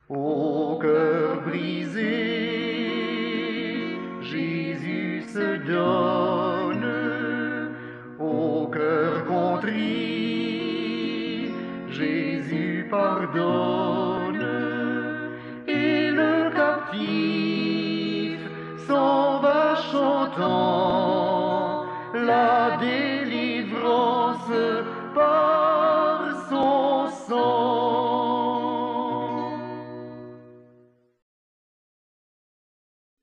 Au cœur brisé, Jésus se donne. Au cœur contrit, Jésus pardonne. Et le captif s'en va chantant.